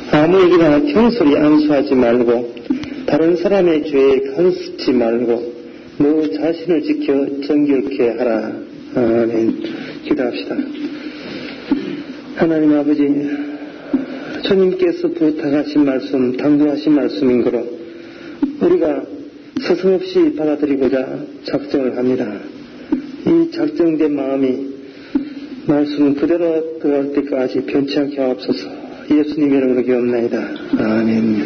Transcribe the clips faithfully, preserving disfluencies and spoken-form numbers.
아무에게나 경솔히 안수하지 말고 다른 사람의 죄에 간섭지 말고 너 자신을 지켜 정결케 하라. 아멘. 기도합시다. 하나님 아버지, 주님께서 부탁하신 말씀, 당부하신 말씀인 거로 우리가 서슴없이 받아들이고자 작정을 합니다. 이 작정된 마음이 말씀 그대로 들어갈 때까지 변치 않게 하옵소서. 예수님 이름으로 기도합나이다. 아멘.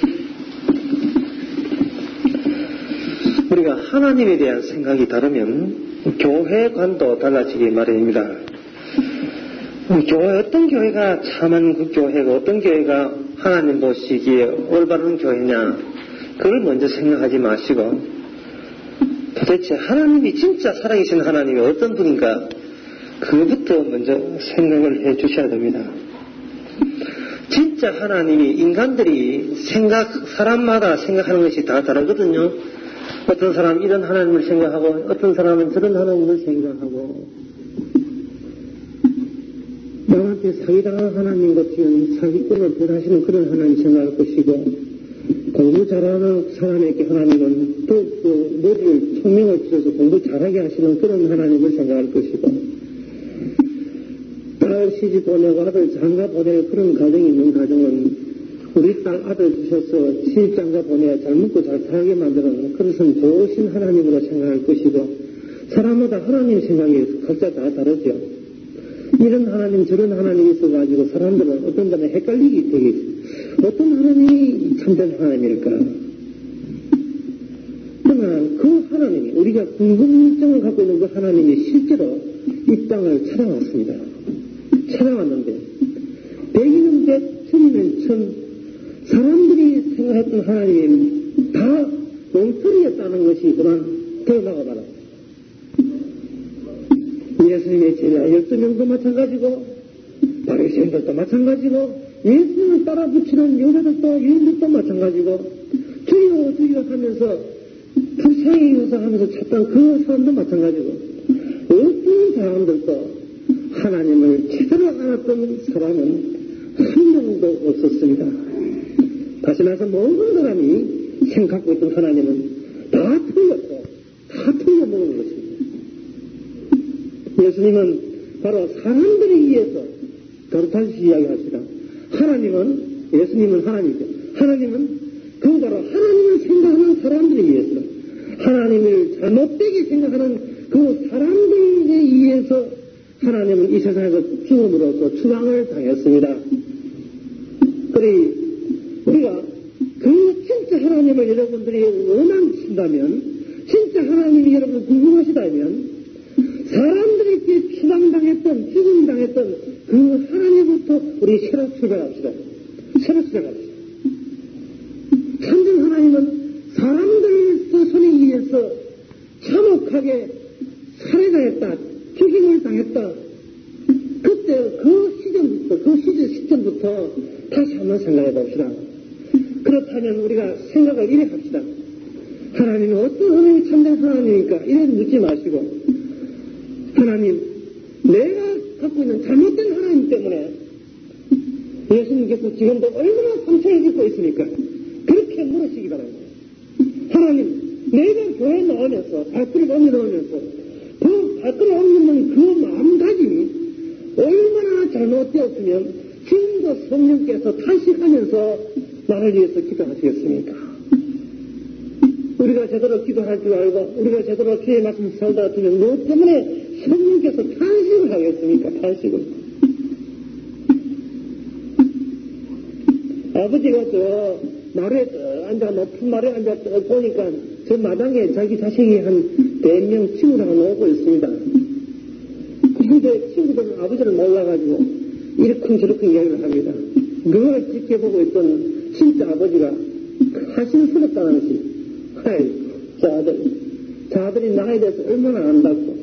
우리가 하나님에 대한 생각이 다르면 교회관도 달라지기 마련입니다. 교회, 어떤 교회가 참한 그 교회고 어떤 교회가 하나님 보시기에 올바른 교회냐, 그걸 먼저 생각하지 마시고 도대체 하나님이 진짜 살아계신 하나님이 어떤 분인가, 그것부터 먼저 생각을 해 주셔야 됩니다. 진짜 하나님이 인간들이 생각, 사람마다 생각하는 것이 다 다르거든요. 어떤 사람은 이런 하나님을 생각하고 어떤 사람은 저런 하나님을 생각하고, 남한테 사기당한 하나님 같으면 사기꾼을 벌하시는 그런 하나님 생각할 것이고, 공부 잘하는 사람에게 하나님은 또 그 머리를 총명을 들여서 공부 잘하게 하시는 그런 하나님을 생각할 것이고, 딸 시집 보내고 아들 장가 보내는 그런 가정이 있는 가정은 우리 딸 아들 주셔서 시집 장가 보내야 잘 먹고 잘 살게 만드는 그것은 좋으신 하나님으로 생각할 것이고, 사람마다 하나님 생각이 각자 다 다르죠. 이런 하나님 저런 하나님이 있어가지고 사람들은 어떤 점에 헷갈리기 되게 있어요. 어떤 하나님이 참된 하나님일까? 그러나 그 하나님이, 우리가 궁금증을 갖고 있는 그 하나님이 실제로 이 땅을 찾아왔습니다. 찾아왔는데 백이는 백, 천이면 천, 사람들이 생각했던 하나님이 다 엉터리였다는 것이 그만 드러나가 봐라. 예수님의 제자 열두 명도 마찬가지고 바리새인들도 마찬가지고 예수님을 따라 붙이는 여자들도 유인들도 마찬가지고 주여 주여 하면서 불쌍히 유사하면서 찾던 그 사람도 마찬가지고, 어떤 사람들도 하나님을 제대로 알았던 사람은 한 명도 없었습니다. 다시 말해서 모든 사람이 생각하고 있던 하나님은 다 틀렸고 다 틀려먹는 것입니다. 예수님은 바로 사람들에 의해서 그렇다시 이야기합시다. 하나님은, 예수님은 하나님이죠. 하나님은 그 바로 하나님을 생각하는 사람들에 의해서, 하나님을 잘못되게 생각하는 그 사람들에 의해서 하나님은 이 세상에서 죽음으로써 추방을 당했습니다. 그래 우리가 그 진짜 하나님을 여러분들이 원하신다면, 진짜 하나님이 여러분 궁금하시다면, 사람들에게 추방당했던, 죽음당했던 그 하나님부터 우리 새로 출발합시다. 새로 출발합시다. 참된 하나님은 사람들 손에 의해서 참혹하게 살해당했다, 죽임을 당했다. 그때 그 시점부터, 그 시절 시점부터 다시 한번 생각해 봅시다. 그렇다면 우리가 생각을 이래 합시다. 하나님이 어떤 하나님이 참된 하나님입니까? 이래 묻지 마시고, 하나님, 내가 갖고 있는 잘못된 하나님 때문에 예수님께서 지금도 얼마나 상처를 입고 있습니까? 그렇게 물으시기 바랍니다. 하나님, 내가 교회에 나오면서 발걸음 옮겨 놓으면서 그 발걸음 옮기는 그 마음가짐이 얼마나 잘못되었으면 지금도 성령께서 탄식하면서 나를 위해서 기도하시겠습니까? 우리가 제대로 기도할 줄 알고 우리가 제대로 주의 말씀 살다 두면 뭐 때문에 성령께서 탄식을 하겠습니까? 탄식을. 아버지가 저 마루에 앉아, 높은 마루에 앉아 보니까 저 마당에 자기 자식이 한 네 명 친구랑 오고 있습니다. 근데 친구들은 아버지를 몰라가지고 이러쿵저러쿵 이야기를 합니다. 그걸 지켜보고 있던 진짜 아버지가 가슴스럽다는 것이, 하이, 저 아들, 저 아들이 나에 대해서 얼마나 안다고.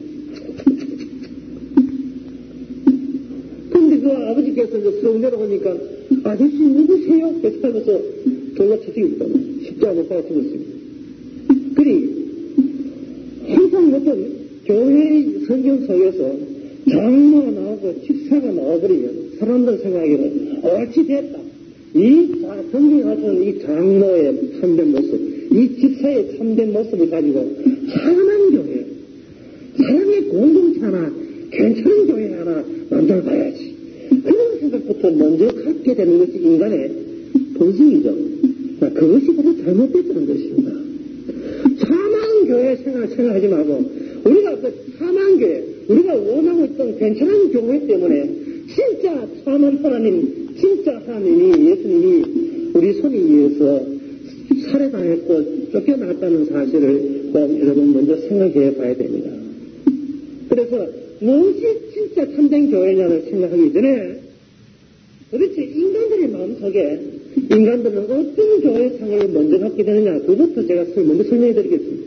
근데 그 아버지께서 이제 쑥 내려오니까, 아저씨 누구세요? 그렇게 하면서 졸라 쳐죽였다. 십자가 못 박아 죽었습니다. 그리, 항상 어떤 교회의 성경 속에서 장로가 나오고 집사가 나와버리면 사람들 생각에는 옳지 됐다. 이 성경에 가서는 이 장로의 참된 모습, 이 집사의 참된 모습을 가지고 사랑하는 교회, 사랑의 공동체 하나, 괜찮은 교회 하나 만들어봐야지. 그런 생각부터 먼저 갖게 되는 것이 인간의 본성이죠. 그것이 바로 잘못됐다는 것입니다. 사망 교회 생각, 생각하지 말고, 우리가 그 사망 교회, 우리가 원하고 있던 괜찮은 교회 때문에 진짜 사망 하나님, 진짜 하나님이, 예수님이 우리 손에 의해서 살해당했고 쫓겨났다는 사실을 여러분 먼저 생각해 봐야 됩니다. 그래서 무엇이 진짜 참된 교회냐를 생각하기 전에 도대체 인간들의 마음속에 인간들은 어떤 교회상을 먼저 갖게 되느냐, 그것부터 제가 먼저 설명해 드리겠습니다.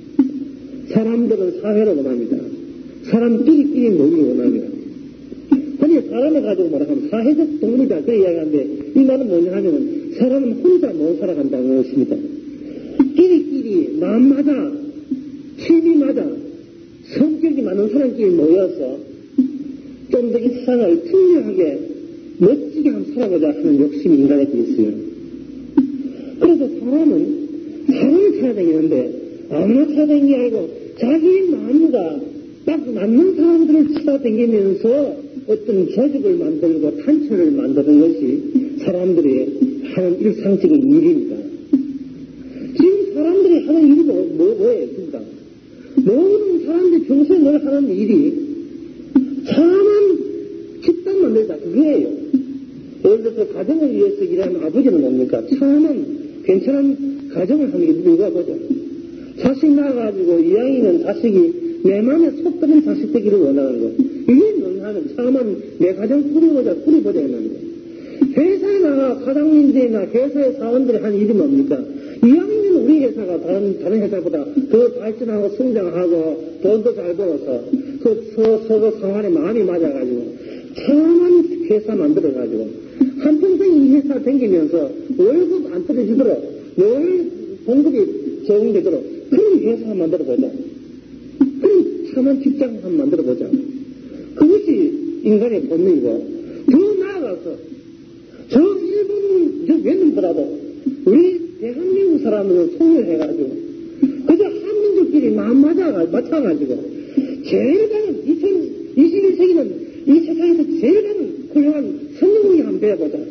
사람들은 사회를 원합니다. 사람끼리끼리 모이기 원합니다. 아니, 사람을 가지고 뭐라 하면 사회적 동물이다, 그 이야기하는데, 이 말은 뭐냐 하면, 사람은 혼자 못 살아간다는 것입니다. 끼리끼리, 마음 맞아, 취미 맞아, 성격이 많은 사람끼리 모여서, 좀 더 이 세상을 투명하게, 멋지게 한번 살아보자 하는 욕심이 인간에게 있어요. 그래서 사람은, 사람을 찾아다니는데, 아무나 찾아다니는 게 아니고, 자기 마음과 딱 맞는 사람들을 찾아다니면서, 어떤 조직을 만들고 단체를 만드는 것이 사람들이 하는 일상적인 일입니다. 지금 사람들이 하는 일이 뭐, 뭐, 뭐예요, 진짜? 모든 사람들이 평소에 늘 하는 일이 참한 집단 만들자, 그거예요. 예를 들어서 가정을 위해서 일하는 아버지는 뭡니까? 참한 괜찮은 가정을 하는 게 누가 보죠? 자식 낳아가지고 이왕이면 자식이 내 마음에 속 들은 자식 되기를 원하는 거. 이게 뭔하면 참은 내 가정 꾸려보자, 꾸려보자 했는데. 회사에 나가 사장님들이나 회사의 사원들이 하는 일이 뭡니까? 이왕이면 우리 회사가 다른, 다른 회사보다 더 발전하고 성장하고 돈도 잘 벌어서 그 서, 서로 상환에 마음이 맞아가지고 참한 회사 만들어가지고 한평생 이 회사 다니면서 월급 안 떨어지도록 늘 봉급이 적용되도록 그런 회사 만들어보자. 그런 참한 직장 한번 만들어보자. 그것이 인간의 본능이고, 더 나아가서, 저 일본, 저 외놈보다도, 우리 대한민국 사람들을 통일해가지고, 그저 한민족끼리 마음 맞아가, 맞춰가지고, 제일 가는, 이천이십일 세기는 이 세상에서 제일 가는 훌륭한 성공이 한번 배워보자.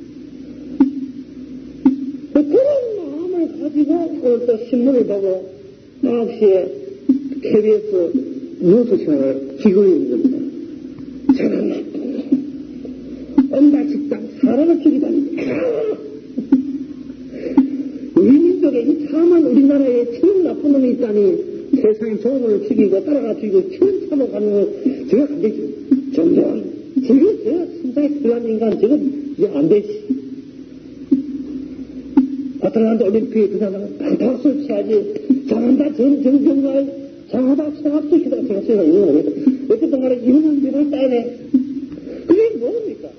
그런 마음을 가지고, 오늘 또 신문을 보고, 아홉 시에 케이비에스 뉴스 채널을 키고 있는 겁니다. 저는 나쁜 엄마 직장 사람을 죽이다니. 우리 민족에 이 참한 우리나라에 처음 나쁜 놈이 있다니 세상에 좋은 놈을 죽이고 따라가 죽이고 처음 참아가는 거 저거 안 되지. 정정 저거 저거 심사에 필요한 인간 저거 이거 안 되지. 아틀란타 올림픽 그 사람은 강타박수를 쳐야지. 장한다 정, 정정말 장하다 성합수시다 생각해서 이거 모르겠다. 어쨌든 동안에 이혼은 이혼을 따야네. 그게 뭡니까?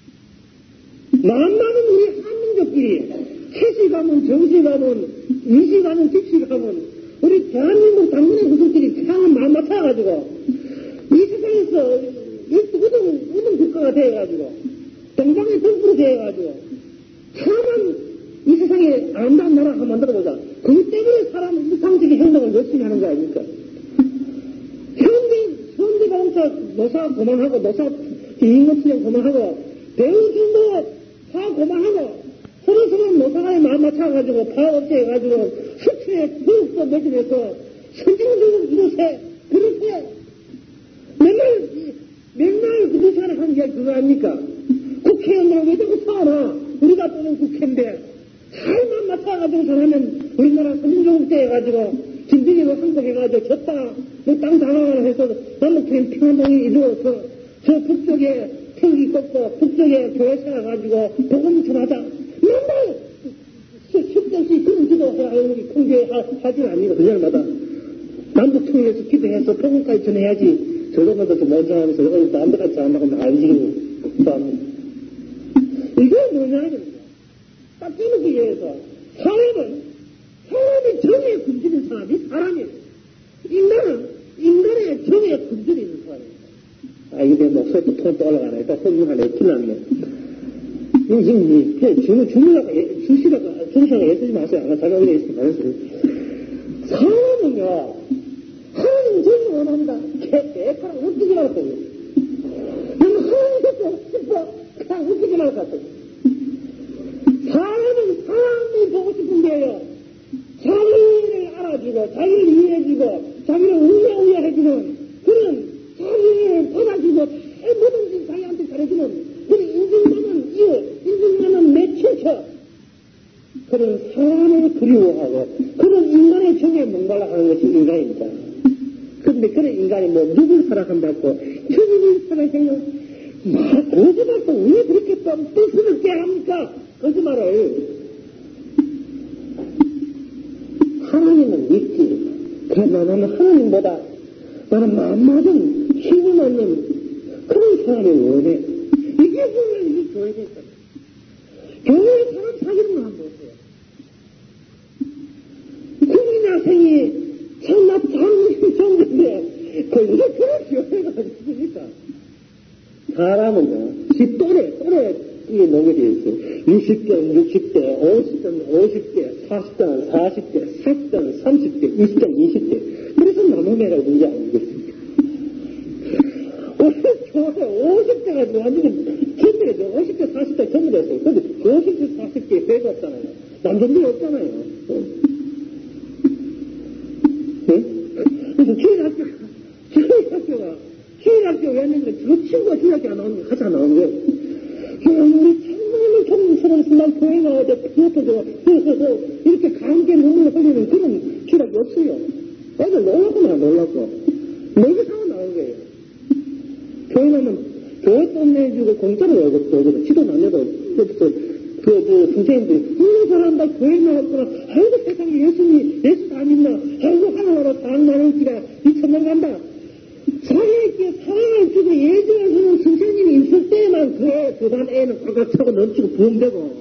만나는 우리 한민족끼리 채시 가면 정시 가면 이시 가면 직시 가면 우리 대한민국 당근의 후손끼리 참 마음 맞춰가지고 이 세상에서 우등 우등 국가가 되어가지고 동방의 등불이 되어가지고 참한 이 세상에 아름다운 나라 한번 만들어보자. 그것 때문에 사람은 일상적인 행동을 열심히 하는 거 아닙니까? 현대, 현대자동차 노사 그만하고, 노사 비인공치장 그만하고, 배우중도 파 그만하고, 서로서로 노사간에 마음 맞춰가지고, 파업체 해가지고, 수출에 부업도 매진해서, 선진국 이곳에, 그렇게, 맨날, 맨날 그 노사를 하는 게 그거 아닙니까? 국회의원들 왜 자꾸 사나? 우리가 보는 국회인데, 잘만 맞춰가지고 잘하면 우리나라 선진국 때 해가지고, 김정일로 항복해가지고 졌다, 뭐 땅 장악을 해서 남북한 평화동이 이루어서 저 북쪽에 태극기 꺾고 북쪽에 교회 세워가지고 복음 전하자. 맨날 쉽없이 그런 기도해야 우리 큰 교회 하지는 아니고 그날마다 남북 통일해서 기도해서 복음까지 전해야지. 저러면서 또 먼저하면서 오늘 남들같이 안 하고 다 움직이고 또 합니다. 이게 뭐냐면 딱 끼놓기 위해서 사회는 사람이 정에 굶주린 사람이 사람이에요. 인간은 인간의 정에 굶주려 있는 사람이에요. 아, 이게 목소리 또 톤 또 올라가네. 또 흥분하네. 큰일 났네. 지금, 주문, 주문하고, 주시다가, 주시다가 애쓰지 마세요. 아까 자가 의뢰 있으면 말했어요. 사람은요, 하나님 정말 원한다. 개파랑 웃기지 말았어요. 나는 하나님 듣고 싶어. 그냥 웃기지 말았어요. 사람은 사람이 보고 싶은 게요. 자기를 알아주고, 자기를 이해해주고, 자기를 우야우야해주는 그런 자기를 받아주고, 뭐든지 자기한테 잘해주는 그런 인생만은 이웃, 인생만은 내 친척, 그런 사람을 그리워하고, 그런 인간의 정에 목말라 하는 것이 인간입니다. 그런데 그런 인간이 뭐, 누굴 사랑한다고, 주님을 사랑해요. 막, 거짓말도 왜 그렇게 또 뜻을 없게 합니까? 거짓말을. 하나님은 믿지. 그러나 나는 하나님보다, 나는 마음맞은, 힘이 없는 그런 사람이 원해. 이게 원래 이 교회가 있잖아. 교회에 사람 사귀는 거 한번 보세요. 국민학생이 참나 참 좋은데, 거기서 그런 교회가 있습니까? 사람은요, 지 또래, 또래, 이게 녹여져 있어요. 이십 대는 육십 대, 오십 대는 오십 대, 사십 대는 사십 대, 사십 대는 삼십 대, 이십 대는 이십 대. 그래서 나눔회라고 문제 아니겠습니까? 오늘 교회 오십 대가 완전히 전부래죠. 오십 대, 사십 대 전부 됐어요. 근데 오십 대, 사십 대 회가 없잖아요. 남자들이 없잖아요. 네? 그래서 주일학교, 주일학교가, 주일학교 왜냐면 저 친구가 주일학교 안 나오는 거 같이 안 나오는 거예요. 우리 정말로 정스러운 날 교회가 어제 피어터져, 그래서 이렇게 감기에 눈물을 흘리는 그런 주일학교 없어요. 애들 놀랐구나, 놀랐고. 내게 상황 나온 거예요. 교회 나면, 교회 돈 내주고 공짜로 월급 줘도, 지도 안 내도, 여기서, 그, 그, 선생님들이, 이런 사람다 교회 나왔구나. 아이고, 세상에 예수님, 예수 다 믿나. 아이고, 하나하나 사랑 나눌 기가 미천만 간다. 자기에게 사랑을 주고 예전에서는 선생님이 있을 때만 그의 그반 애는 꽉꽉 차고 넘치고 부흥되고.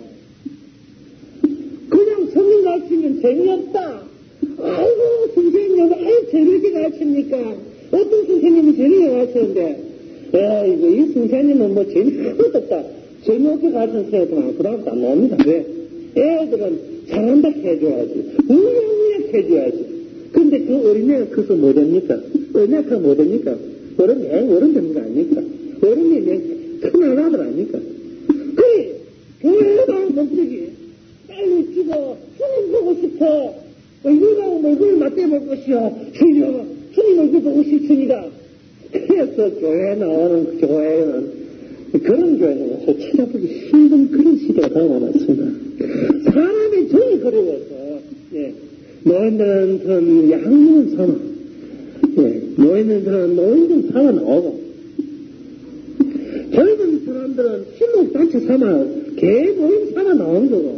그냥 성경 가르치면 재미없다. 아이고, 선생님, 여기 아이, 재미있게 가르칩니까? 어떤 선생님이 재미있게 가르치는데, 에이구, 이 선생님은 뭐 재미없게 없다. 재미없게 가르치는 선생님은 그다음부터 안 나옵니다. 왜? 애들은 잘한다 해줘야지. 우야우야 해줘야지. 근데 그 어린애가 커서 뭐 됩니까? 어린애가 커서 뭐 됩니까? 어른이 애 어른 되는 거 아닙니까? 어른이 큰 아나들 아닙니까? 그래, 교회가 목적이 빨리 죽어, 주님 보고 싶어. 얼굴하고 얼굴을 맞대볼 것이요. 주여, 주님 얼굴 보고 싶습니다. 그래서 교회에 나오는 그 교회는, 그런 교회는 찾아보기 힘든 그런 시대가 다가왔습니다. 사람의 정이 그리워서, 예. 노인들은 양육은 삼아. 예. 노인들은 노인들 삼아 나오고, 젊은 사람들은 신목단체 삼아, 개 모임 삼아 나온 거고,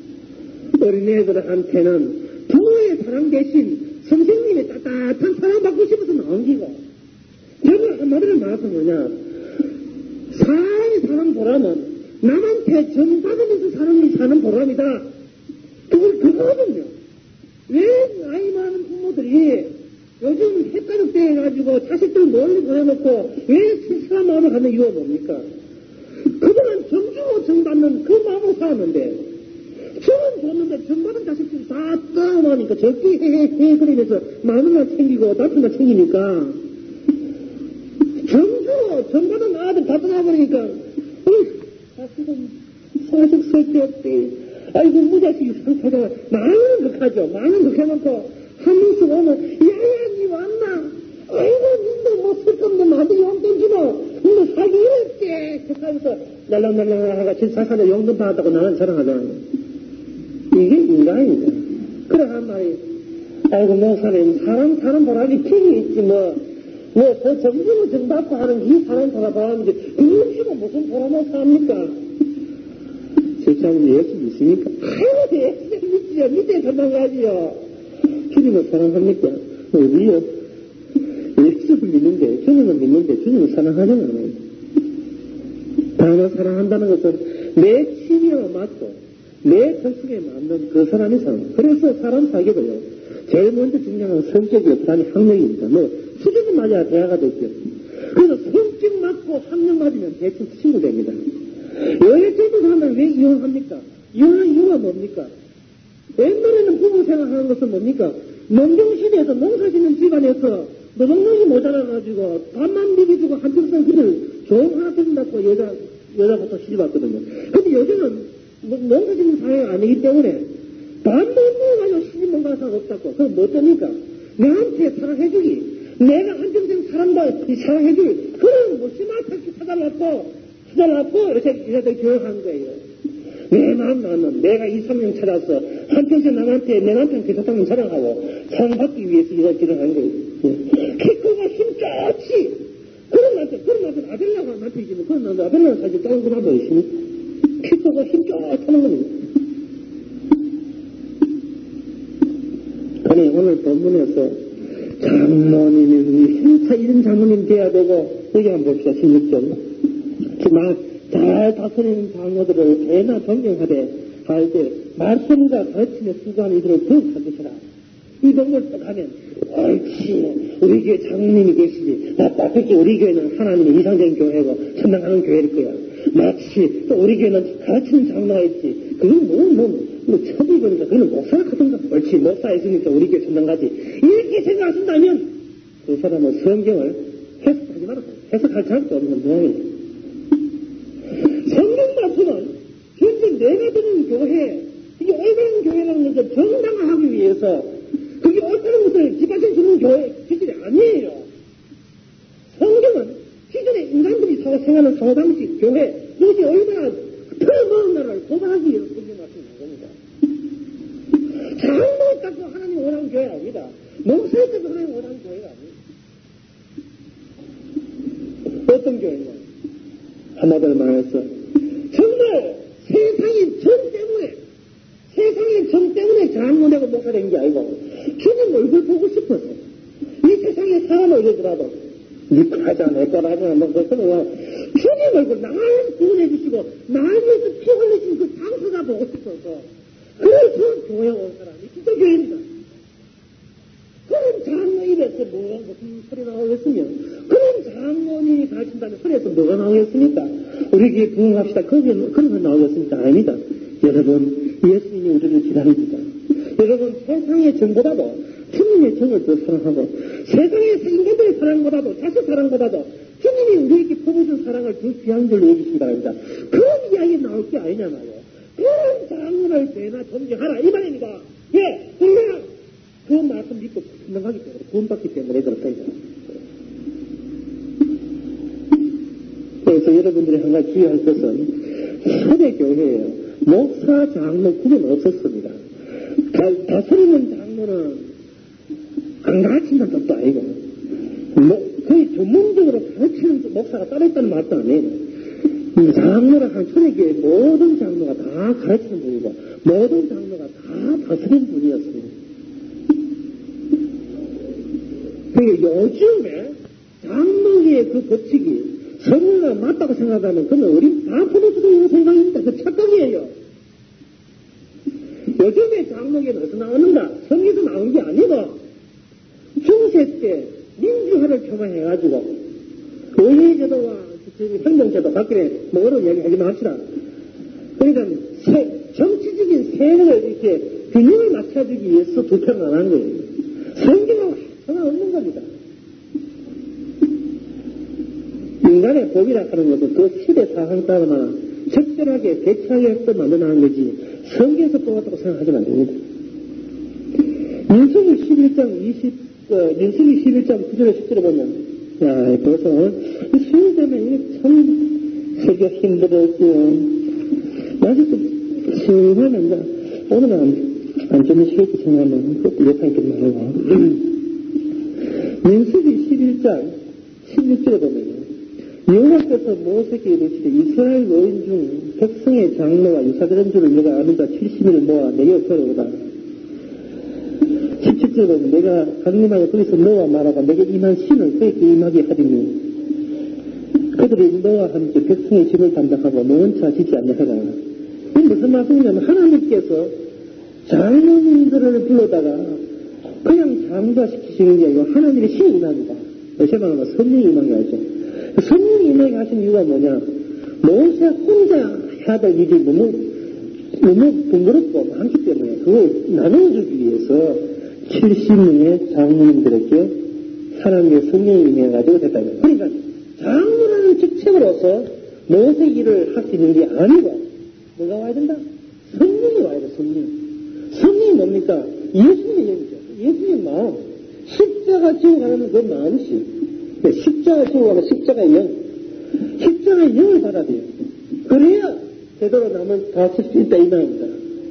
어린애들한테는 부모의 사랑 대신 선생님의 따뜻한 사랑 받고 싶어서 나온 기고, 저는 한마디로 말해서 뭐냐, 사람의 사랑 보람은 남한테 정 받으면서 사람이 사는 보람이다. 그걸 그거거든요. 왜 나이 많은 부모들이 요즘 헷갈릭 해가지고 자식들 멀리 보내놓고 왜 슬슬한 마음을 갖는 이유가 뭡니까? 그동안 정주고 정받는 그 마음을 살았는데, 정은 줬는데 정받은 자식들이 다 떠나니까 적게 헤헤헤 그러면서 마누라 챙기고 남편만 챙기니까, 정주고 정받은 아들 다 떠나버리니까, 어이, 자식은 사직 쓸데없대. 아이고, 무자식이 상처가 많은 극하죠. 많은 극해놓고, 한 명씩 오면, 야야, 니 왔나? 아이고, 니도 뭐 쓸건데, 나한테 용돈 주노? 니도 살기 이랬대. 그 하면서, 날랑날랑 하가 질사산에 용돈 받았다고 나는 자랑하잖아요. 이게 인간입니다. 그래, 한 말이, 아이고, 목사님, 사람, 사람 보라기 픽이 있지, 뭐, 뭐, 저 정신을 정받고 하는 이 사람 보라보라는지, 그것이고 무슨 보라만 삽니까? 실장님 예수 믿습니까? 아이고, 예수 믿지요. 믿대 도망가지요. 주님을 사랑합니까? 어디요? 예수를 믿는데, 주님을 믿는데, 주님을 사랑하잖아요. 다만 사랑한다는 것은 내 취미와 맞고, 내 적성에 맞는 그 사람이 사랑. 그래서 사람 사귀어도요, 제일 먼저 중요한 건 성격이요, 그 다음에 학력입니다. 뭐, 수준이 맞아야 대화가 됐죠. 그래서 성격 맞고 학력 맞으면 대충 친구 됩니다. 여행제도 가면 왜 이혼합니까? 이혼한 이유가 뭡니까? 옛날에는 부부 생활하는 것은 뭡니까? 농경시대에서 농사 짓는 집안에서 노동력이 모자라가지고 밥만 먹여주고 한평생 그들 종 하나 드린다고 여자, 여자부터 시집왔거든요. 근데 요즘은 농사 짓는 사회가 아니기 때문에 밥 못 먹어가지고 시집 못 가는 사람 없다고. 그럼 뭐 됩니까? 내한테 사랑해주기. 내가 한평생 사람과 사랑해주기. 그런 뭐 심할탈기 찾아놨고, 찾아놨고, 이렇게 여자들 교육하는 거예요. 내 마음 나는 내가 이상형 찾아서 한평생 남한테 내 남편 기사탕을 자랑하고 사랑받기 위해서 이걸 기도하는 거예요. 키 크고 힘 좋지. 그런 남편, 그런 남편 아벨라가 남편이지만 그런 남편 아벨라가 사실 다른 거 하고 있으니 키 크고 힘 좋다는 겁니다. 아니 오늘 본문에서 장모님이 진짜 이런 장모님 돼야 되고 여기 한번 봅시다. 십육 절. 정말 잘 다스리는 장모들을 대나 존경하되 할때 말씀과 가르침에 수고하는 이들을 더욱 찾으시라. 이 동물 또 가면 옳지 우리 교회 장모님이 계시지 맞다. 특히 우리 교회는 하나님의 이상적인 교회고 천당하는 교회일 거야. 마치 또 우리 교회는 가르치는 장로가 있지. 그건 뭐, 뭐, 뭐, 첩이 보니까 그는 목사가 하던가. 옳지, 목사 있으니까 우리 교회 천당 가지. 이렇게 생각하신다면 그 사람은 성경을 해석하지 말아요. 해석할 자격도 없는 모양이에요. 성경 말씀은 현재 내가 드는 교회, 이게 옳은 교회라는 것을 정당화하기 위해서 그게 옳다는 것을 뒷받쳐 주는 교회 기준이 아니에요. 성경은 기존에 인간들이 생활하는 사고방식, 교회, 이것이 얼마나 틀어먹은가를 고발하기 위해서 성경 말씀을 한 겁니다. 장로 있다고 하나님 원하는 교회가 아니다. 목사 있다고 하나님 원하는 교회가 아니다. 어떤 교회냐? 한마디로 말해서 정말 세상의 정 때문에 세상의 정 때문에 장로되고 목사 된 게 아니고 주님 얼굴 보고 싶어서 이 세상에 사람 얼굴이라도 니 과자 내 거라고 뭐 그것은 주님 얼굴 날 구원해 주시고 날 위해서 피 흘리신 그 장소가 보고 싶어서 그래서 교회 온 사람이 진짜 교회입니다. 그런 장로 입에서 뭐가 무슨 소리 나오겠으며 그런 장로님이 가르친다는 소리에서 뭐가 나오겠습니까? 우리 교회 부흥합시다. 거기에 그런 거 나오겠습니까? 아닙니다. 여러분 예수님이 우리를 기다립니다. 여러분 세상의 정보다도 주님의 정을 더 사랑하고 세상에서 인간들의 사랑보다도 자식 사랑보다도 주님이 우리에게 퍼부어준 사랑을 더 귀한 줄 여기시기 바랍니다. 그런 이야기 나올 게 아니냐 말이에요. 그런 장로를 대나 존경하라 이 말입니다. 왜? 우리가 그 말씀 믿고 분명하기 때문에 구원받기 때문에 그렇습니다. 그래서 여러분들이 한 가지 주의할 것은 초대교회예요. 목사, 장로 구분 없었습니다. 다, 다스리는 장로는 안 가르친다는 것도 아니고 뭐, 거의 전문적으로 가르치는 목사가 따로 있다는 말도 아니에요. 장로라 한 초대교회 모든 장로가 다 가르치는 분이고 모든 장로가 다 다스리는 분이었습니다. 그러니까 요즘에 장로의 그 법칙이 성리가 맞다고 생각하면 그건 우리 다 포도주도 생각입니다. 그 착각이에요. 요즘에 장로계는 어디서 나오는가? 성리에서 나온 게 아니고 중세 때 민주화를 표방해가지고 의회제도와 행정제도 바뀌네 뭐 어려운 이야기 하지만 합시다. 그러니까 세, 정치적인 세력을 이렇게 균형을 맞춰주기 위해서 투표를 안 한 거예요. 성경하고 상관없는 겁니다. 인간의 법이라 하는 것은 그 시대 상황 따라 적절하게 대처하게끔 만들어내는 거지 성경에서 뽑았다고 생각하지는 안 됩니다. 민수기 십일 장 이십, 어, 민수기 십일 장 구 절에 십 절에 보면 야, 벌써 수요되면 참 세계 힘들었고요. 아직도 시원하면 오늘은 안, 안 주무시겠지 생각하면 그것도 예상이 좀 말고 민수기 십일 장 십육 절에 보면 여호와께서 모세에게 이르시되 이스라엘 노인 중 백성의 장로와 유사되는 줄을 내가 아는 자 칠십 일을 모아 내게 걸어오다. 십칠 절에 보면 내가 강림하여 거기서 너와 말하고 내게 임한 신을 그에게 임하게 하리니 그들이 너와 함께 백성의 집을 담당하고 너는 차 짓지 않냐 하라. 이게 무슨 말씀이냐면 하나님께서 장로님들을 불러다가 그냥 장자시키시는 게 아니고 하나님의 신이 임합니다. 다시 말하면 성령이 임하게 하죠. 성령이 임하게 하신 이유가 뭐냐? 모세 혼자 해야 될 일이 너무, 너무 번거롭고 많기 때문에 그걸 나누어주기 위해서 칠십 명의 장로님들에게 하나님의 성령이 임해가지고 됐다. 그러니까 장로라는 직책으로서 모세 일을 할 수 있는 게 아니고 뭐가 와야 된다? 성령이 와야 돼, 성령. 성령이 뭡니까? 예수님의 영이죠. 예수님의 마음. 십자가 지고 가는 그 마음씨. 십자가 지고 가는 십자가의 영. 십자가의 영을 받아야 돼요. 그래야 제대로 남을 다 칠 수 있다, 이 말입니다.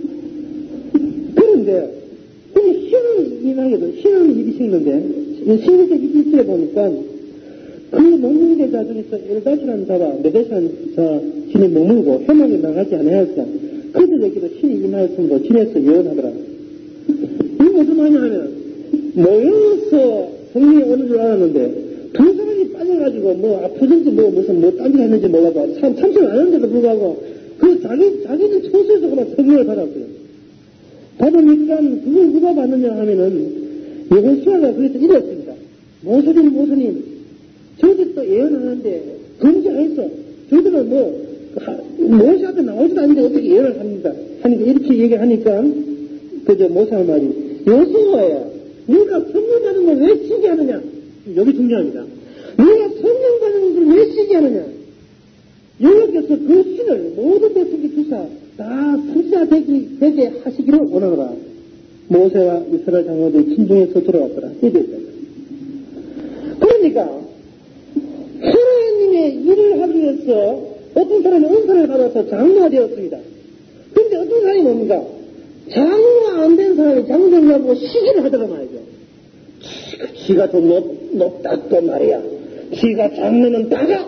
그런데, 근데 신은 이상해도, 신은 일이 생겼는데, 신경제 이십칠에 보니까, 그 농민대자 중에서 엘다시라는 자가, 메데시라는 자, 신이 머물고, 회막에 나가지 않아야했어. 그들에게도 신이 임하였음도 진에서 예언하더라. 이게 무슨 말이냐 하면, 모여서 성령이 오는 줄 알았는데, 두 사람이 빠져가지고, 뭐, 아프든지, 뭐, 무슨, 뭐, 딴짓 했는지 몰라도, 참, 참석 안 했는데도 불구하고, 그 자기, 자기는 초소에서 그만 성령을 받았어요. 받으니까, 그걸 누가 받느냐 하면은, 여호수아가 그래서 이랬습니다. 모세님, 모세님, 저들도 예언하는데, 금지하였어. 저들은 뭐, 모세 앞에 나오지도 않는데 어떻게 예언을 합니다. 하니까, 이렇게 얘기하니까, 그저 모세의 말이, 여호수아야, 네가 성령 받는 걸 왜 시기 하느냐? 여기 중요합니다. 네가 성령 받는 것을 왜 시기 하느냐? 여호와께서 그 신을 모든 백성에게 주사 다 불사되게 되게 하시기를 원하노라. 모세와 이스라엘 장로들이 진중에서 들어왔더라. 이랬다. 그러니까 하나님의 일을 하기 위해서 어떤 사람이 은사를 받아서 장로가 되었습니다. 그런데 어떤 사람이 뭡니까? 장로가 안 된 사람이 장로라고 시기를 하다가 말이죠. 지가, 지가 더 높, 높다고 말이야. 지가 장로는 다가.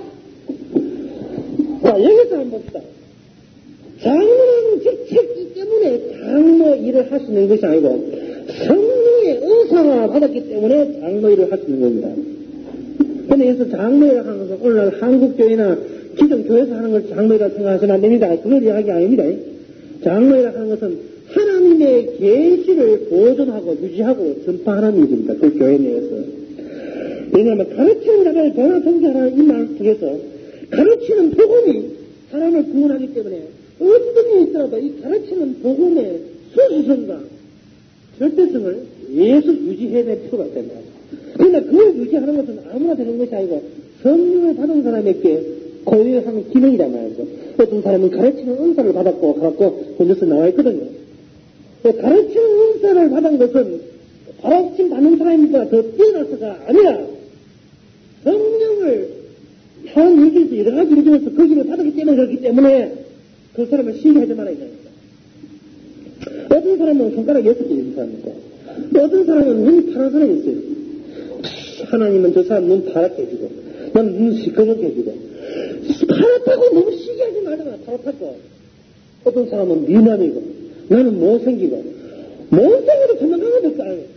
자, 여기서 한번 봅시다. 장로는 직책이기 때문에 장로 일을 할 수 있는 것이 아니고 성령의 은사가 받았기 때문에 장로 일을 할 수 있는 겁니다. 근데 여기서 장로 일을 하는 것은 오늘날 한국교회나 기존 교회에서 하는 걸 장로 일이라고 생각하시면 안 됩니다. 그걸 이야기 아닙니다. 장로 일을 하는 것은 하나님의 계시를 보존하고 유지하고 전파하는 일입니다. 그 교회 내에서. 왜냐하면 가르치는 자를 변화 통제하라는 이 말 속에서 가르치는 복음이 사람을 구원하기 때문에 어떤 일이 있더라도 이 가르치는 복음의 수수성과 절대성을 계속 유지해야 될 필요가 있습니다. 그러나 그걸 유지하는 것은 아무나 되는 것이 아니고 성령을 받은 사람에게 고유한 기능이란 말이죠. 어떤 사람은 가르치는 은사를 받았고 받았고 본적서 나와 있거든요. 가르치는 은사를 받은 것은 가르침 받는 사람이니까 더 뛰어나서가 아니라 성령을 한 얘기에서 여러 가지 얘기에서 거기를 받았기 때문에 그렇기 때문에 그 사람을 시기하지 말아야 됩니다. 어떤 사람은 손가락 여섯 개 있는 사람이 있고 어떤 사람은 눈이 파란 사람이 있어요. 하나님은 저 사람 눈 파랗게 해주고 난 눈 시커멓게 해주고 파랗다고 너무 시기하지 말아라. 파랗다고. 어떤 사람은 미남이고 나는 못생기고 못생겨도 건강한 것도 아니에요.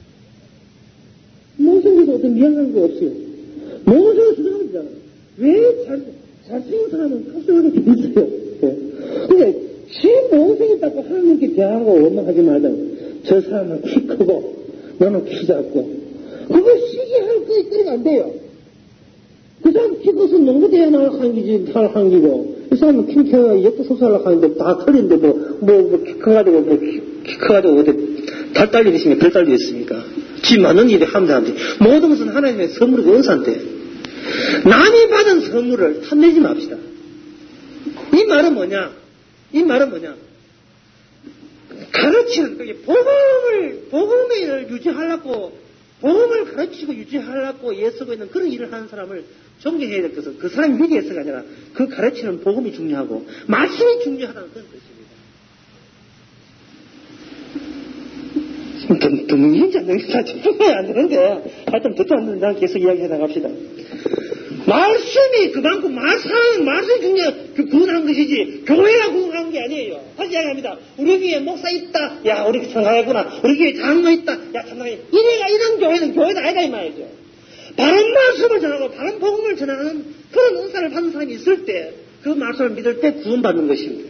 못생겨도 어떤 미안한 거 없어요. 못생겨도 사람이잖아. 왜 잘, 잘생긴 사람은 탑승하게 돼 있어요. 네. 근데 지 못생겼다고 하나님께 대하고 원망하지 말자. 저 사람은 키 크고 나는 키 작고 그거 시기할 거에 때리면 안 돼요. 그 사람 키 커서 농구 대회 나가는 기지 하는 기고 이 사람은 키 커가 역도 소수하려고 하는데 다 틀린데 뭐, 뭐, 뭐, 키 커가지고, 뭐, 키, 키 커가지고, 어디, 달 딸 일이 있으니까 별 딸 일이 있습니까? 지 맞는 일이 하면 되는데, 모든 것은 하나님의 선물이고 은사인데, 남이 받은 선물을 탐내지 맙시다. 이 말은 뭐냐? 이 말은 뭐냐? 가르치는, 복음을, 복음을 유지하려고, 복음을 가르치고 유지하려고 애쓰고 있는 그런 일을 하는 사람을 존경해야 될 것은 그 사람이 위기에서가 아니라 그 가르치는 복음이 중요하고 말씀이 중요하다는 그런 것입니다. 둥둥인지 안 되는지 잘 집중해야 안 되는데 하여튼 듣지 않는 날 계속 이야기해 나갑시다. 말씀이 그만큼 말씀, 말씀이 중요한 그 구원한 것이지 교회가 구원한 게 아니에요. 다시 이야기합니다. 우리 교회에 목사 있다. 야 우리 천하겠구나. 우리 교회에 장로 있다. 야 천하게. 이래가 이런 교회는 교회가 아니다 이 말이죠. 바른 말씀을 전하고 바른 복음을 전하는 그런 은사를 받는 사람이 있을 때 그 말씀을 믿을 때 구원받는 것입니다.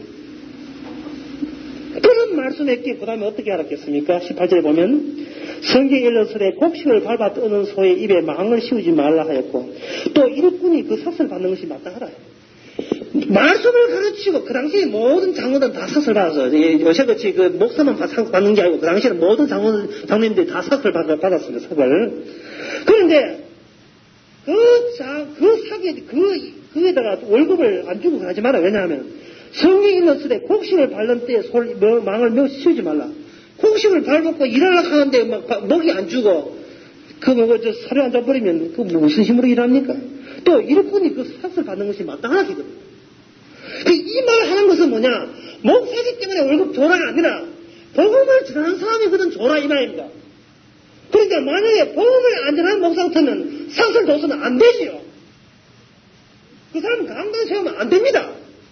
그런 말씀에 그 다음에 어떻게 알았겠습니까? 십팔 절에 보면 성경에 일러서되 곡식을 밟아 뜨는 소의 입에 망을 씌우지 말라 하였고 또 일꾼이 그 삭슬 받는 것이 마땅하다. 말씀을 가르치고, 그 당시에 모든 장로들은 다 삭스를 받았어요. 요새 같이 그 목사만 삭스 받는 게 아니고, 그 당시에는 모든 장로, 장로님들이 다 삭스를 받았습니다, 삭을. 그런데, 그 자, 그 사기, 그, 그에다가 월급을 안 주고 하지 마라. 왜냐하면, 성경 일렀을 때 곡식을 밟는 때에 솔, 뭐, 망을 몇 씌우지 말라. 곡식을 밟고 일하려고 하는데 막 먹이 안 주고, 그 뭐, 저 사료 안 잡아버리면 그 무슨 힘으로 일합니까? 또 일꾼이 그 삭스를 받는 것이 마땅하거든요. 이 말 하는 것은 뭐냐? 목사기 때문에 월급 줘라가 아니라 복음을 전하는 사람이거든 줘라 이 말입니다. 그러니까 만약에 복음을 안 전하는 목사 같으면 삭스를 줬으면 안 되지요. 그 사람은 강단 세우면 안 됩니다.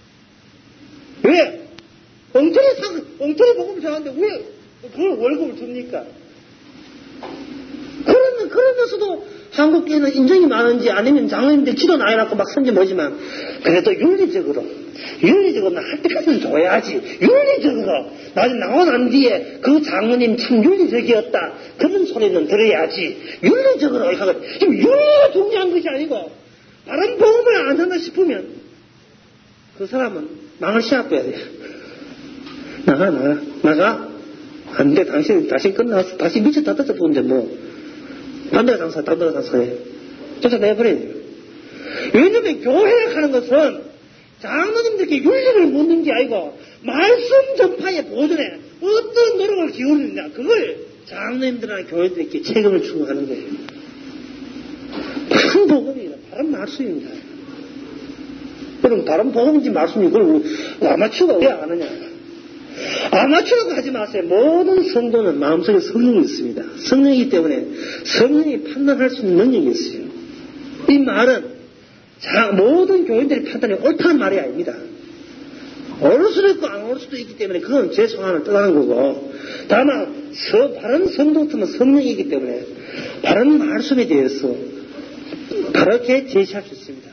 왜? 엉터리 삭스, 엉터리 복음을 전하는데 왜 그걸 월급을 줍니까? 그러면, 그러면서도 한국교회는 인정이 많은지 아니면 장로님들 지도 나이 낳고 막 선지 뭐지만 그래도 윤리적으로 윤리적으로 할 때까지는 줘야지. 윤리적으로 나중에 나오고 난 뒤에 그 장로님 참 윤리적이었다 그런 소리는 들어야지. 윤리적으로 지금 윤리가 중요한 것이 아니고 바른 복음을 안 한다 싶으면 그 사람은 망을 시합해야 돼. 나가 나가 나가 안 돼. 당신 다시 끝났어. 다시 미쳤다 떴어 본데 뭐 반대가 장사, 반대가 장사해. 쫓아내버려요. 왜냐면 교회에 가는 것은 장로님들께 윤리를 묻는 게 아니고 말씀 전파에 보존해 어떤 노력을 기울이느냐 그걸 장로님들이나 교회들에게 책임을 추구하는 거예요. 다른 복음이다. 다른 말씀입니다. 그럼 다른 복음인지 말씀이 그걸 아마추어가 왜 안 하냐. 아마추어라고 하지 마세요. 모든 성도는 마음속에 성령이 있습니다. 성령이기 때문에 성령이 판단할 수 있는 능력이 있어요. 이 말은 자, 모든 교인들의 판단이 옳다는 말이 아닙니다. 옳을 수도 있고 안 옳을 수도 있기 때문에 그건 제 소원을 떠나는 거고 다만 서, 바른 성도 같으면 성령이기 때문에 바른 말씀에 대해서 바르게 제시할 수 있습니다.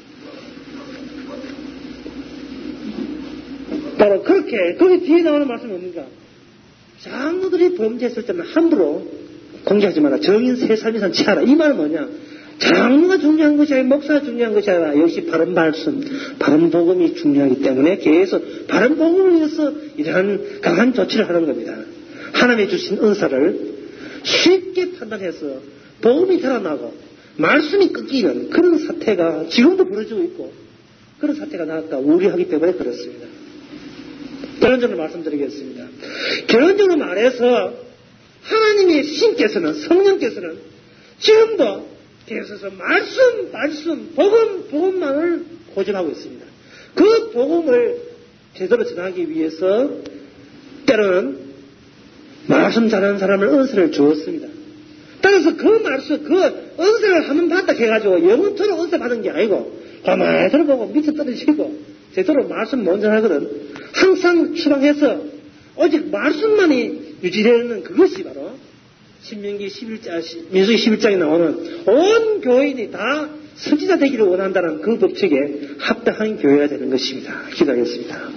바로 그렇게 거기 뒤에 나오는 말씀이 뭡니까? 장로들이 범죄했을 때는 함부로 공개하지 마라. 정인 세 삶 이상 취하라. 이 말은 뭐냐? 장로가 중요한 것이 아니라 목사가 중요한 것이 아니라 역시 바른 말씀, 바른 복음이 중요하기 때문에 계속 바른 복음을 위해서 이러한 강한 조치를 하는 겁니다. 하나님이 주신 은사를 쉽게 판단해서 복음이 드러나고 말씀이 끊기는 그런 사태가 지금도 벌어지고 있고 그런 사태가 나왔다 우려하기 때문에 그렇습니다. 결론적으로 말씀드리겠습니다. 결론적으로 말해서 하나님의 신께서는 성령께서는 지금도 계속해서 말씀, 말씀, 복음, 복음만을 고집하고 있습니다. 그 복음을 제대로 전하기 위해서 때로는 말씀 잘하는 사람을 은사를 주었습니다. 따라서 그 말씀, 그 은사를 한번 받다 해가지고 영원토록 은사 받은 게 아니고 가만히 들어보고 밑에 떨어지고 제대로 말씀 먼저 하거든. 항상 추방해서 오직 말씀만이 유지되는 그것이 바로 신명기 십일 장, 민수기 십일 장에 나오는 온 교인이 다 선지자 되기를 원한다는 그 법칙에 합당한 교회가 되는 것입니다. 기도하겠습니다.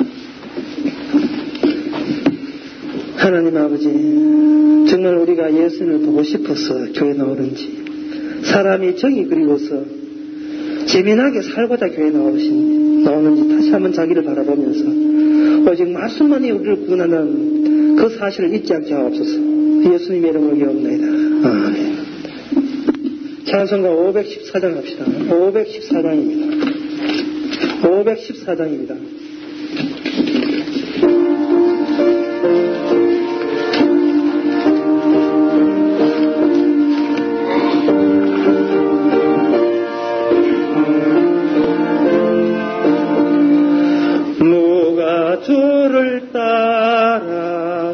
하나님 아버지, 정말 우리가 예수님을 보고 싶어서 교회 나오는지 사람이 정이 그리워서 재미나게 살고자 교회 나오신, 나오는지 다시 한번 자기를 바라보면서 오직 말씀만이 우리를 구원하는 그 사실을 잊지 않게 하옵소서. 예수님의 이름으로 기도합니다. 아멘. 찬송가 오백십사 장 합시다. 오백십사 장입니다. 오백십사 장입니다. 누가 주를 따라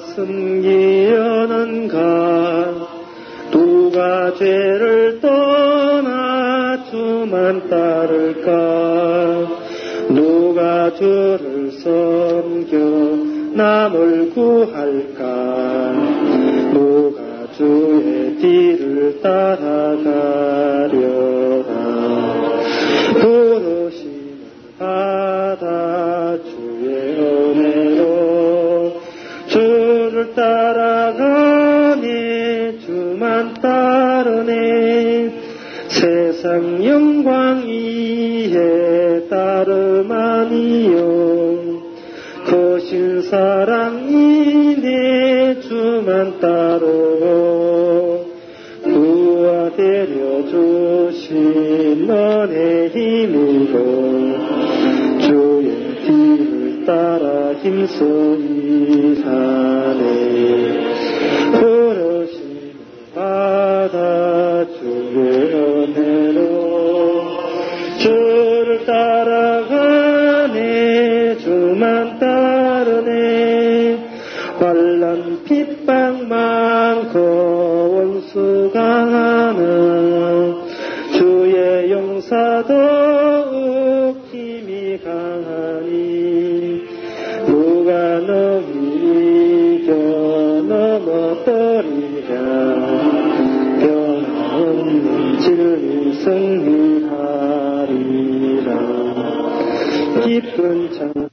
숨기려는가? 누가 죄를 떠나 주만 따를까? 누가 주를 섬겨 남을 구할까? 누가 주의 뒤를 따라가려나? 부르심을 받아 주의 은혜로 주를 따라가네. 주만 따르네. 세상 영광 이해 따름 아니 오신 사랑이 내 주만 따르고 구하되려 주신 너의 힘으로 주의 뒤를 따라 힘쓰니 사네. 부르심을 받아 주의 은혜로 주를 따라가네. 주만 따르네. 환난 핍박 많고 원수 강하는 주의 용사 더욱 힘이 강하니 누가 너희 이겨 넘어버리랴. 변함없는 진리 승리하리라. 기쁜 찬